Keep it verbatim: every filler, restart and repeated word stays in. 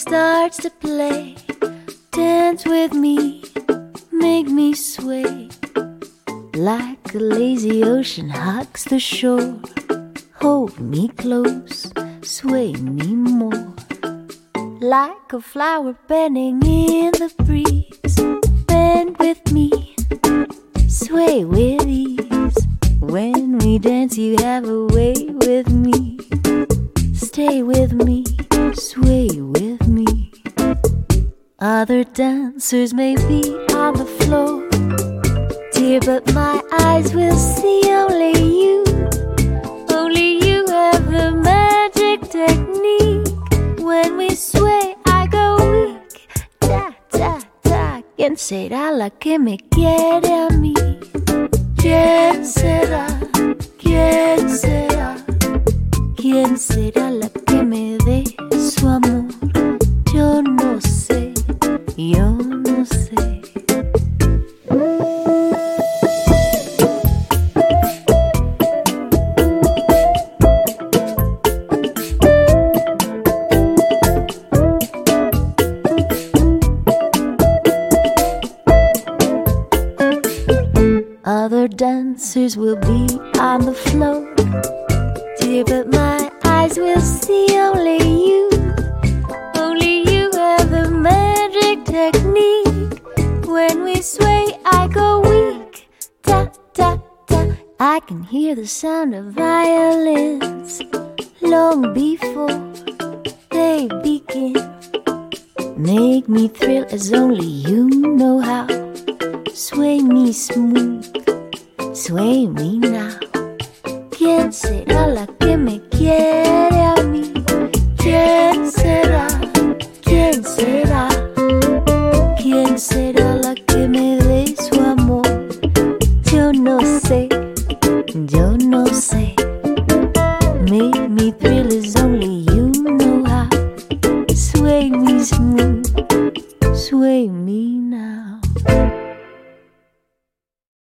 starts to play. Dance with me, make me sway. Like a lazy ocean hugs the shore. Hold me close, sway me more. Like a flower bending in the breeze. Bend with me, sway with ease. When we dance you have a way with me. Stay with me, sway with me. Other dancers may be on the floor, dear, but my eyes will see only you. Only you have the magic technique. When we sway I go weak. Da, da, da. ¿Quién será la que me quiere a mí? ¿Quién será? ¿Quién será? ¿Quién será la que me dé su amor? Yo no sé, yo no sé. Other dancers will be on the floor, dear, but my eyes will see only you. Only you have the magic technique. When we sway I go weak. Da, da, da. I can hear the sound of violins long before they begin. Make me thrill as only you know how. Sway me smooth, sway me now. ¿Quién será la que me quiere a mí? ¿Quién será? ¿Quién será? ¿Quién será la que me dé su amor? Yo no sé, yo no sé. Make me thrill as only you know how. Sway me smooth, sway me